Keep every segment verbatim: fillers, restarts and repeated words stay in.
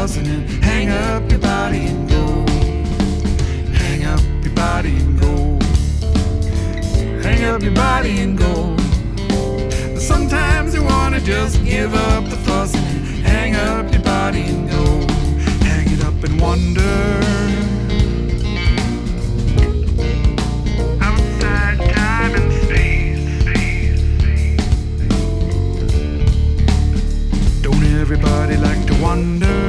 fussing and hang up your body and go. Hang up your body and go. Hang up your body and go. Sometimes you wanna just give up the fussing and hang up your body and go. Hang it up and wonder. Outside time and space. Don't everybody like to wonder?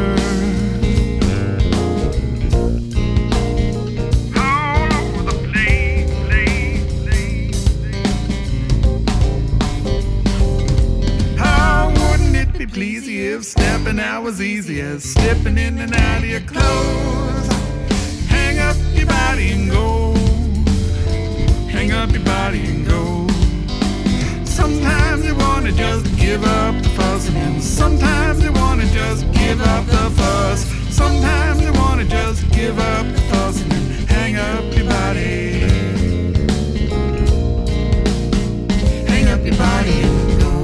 Please, if stepping out was easy as slipping in and out of your clothes. Hang up your body and go. Hang up your body and go. Sometimes you wanna just give up the fussing, and sometimes you wanna just give up the fuss. Sometimes you wanna just give up the fussing and hang up your body. Hang up your body and go.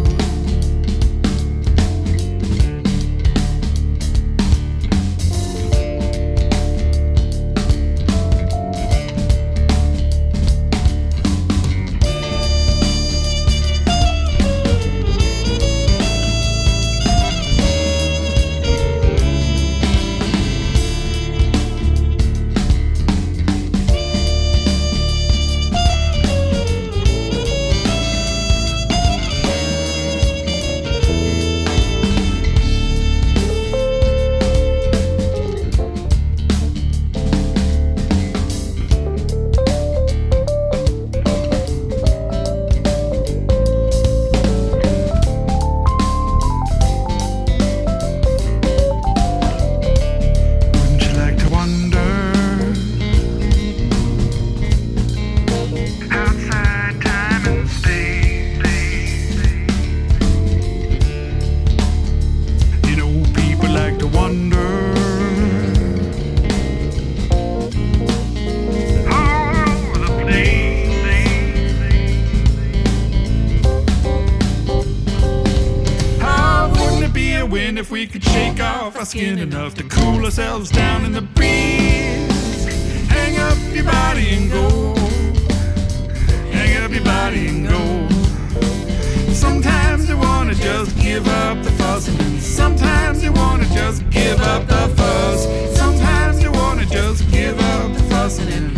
If we could shake off our skin enough to cool ourselves down in the breeze. Hang up your body and go. Hang up your body and go. Sometimes you wanna just give up the fussing, and sometimes you wanna just give up the fuss. Sometimes you wanna just give up the fussing and